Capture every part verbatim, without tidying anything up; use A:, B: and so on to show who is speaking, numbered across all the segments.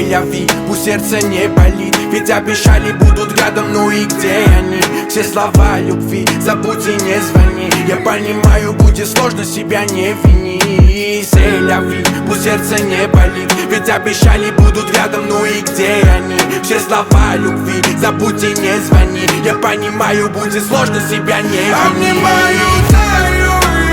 A: Селяви, пусть сердце не болит, ведь обещали будут рядом, ну и где они? Все слова любви забудь и не звони. Я понимаю, будет сложно, себя не вини. Селяви, пусть сердце не болит, ведь обещали будут рядом, ну и где они? Все слова любви забудь и не звони. Я понимаю, будет сложно, себя не вини.
B: Обнимаю, таю,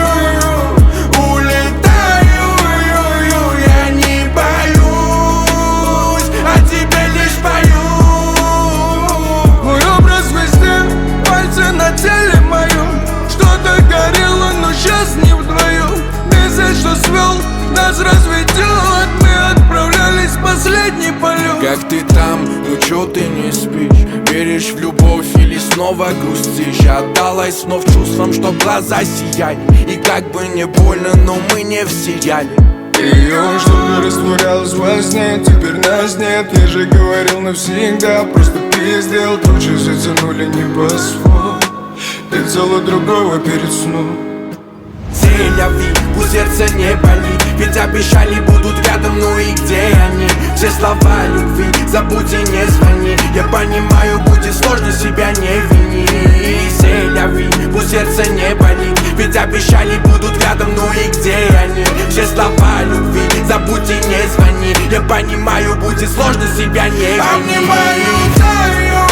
B: улетаю, я не боюсь, о тебе лишь пою. Мой образ везде, пальцы на теле моем. Что-то горело, но сейчас не вдвоем. Месяц, что свел, нас разведет. Мы отправлялись в последний полет.
A: Как ты там, ну чё ты не спишь? Веришь в любовь или снова грустишь? Отдалась снов чувствам, что глаза сияли. И как бы не больно, но мы не в сериале.
B: Ее что-то растворялось во сне, теперь нас нет. Я же говорил навсегда, просто пиздел. Тучи затянули небосвод, ты взяла другого перед сном.
A: Селяви, пусть сердце не болит, ведь обещали будут рядом, ну и где они? Все слова любви забудь и не звони. Я понимаю, будет сложно, себя не вини. Селяви, пусть сердце не болит, ведь обещали будут рядом, ну и где они? Все слова любви забудь и не звони. Я понимаю, будет сложно, себя не вини.
B: Обнимаю, таю,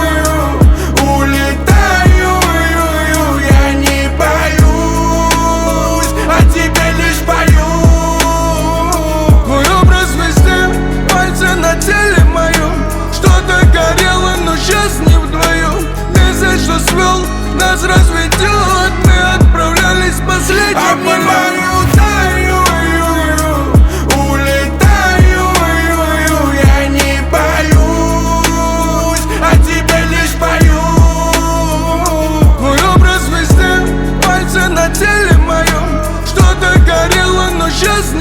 B: улетаю, я не боюсь, о тебе лишь пою. Мой образ везде, пальцы на теле моем. Что-то горело, но сейчас не вдвоем. Месяц, что свел, нас разведет. Мы отправлялись в последний полет. Обнимаю, таю, улетаю, я не боюсь, о тебе лишь пою. Мой образ везде, пальцы на теле моем. Что-то горело, но сейчас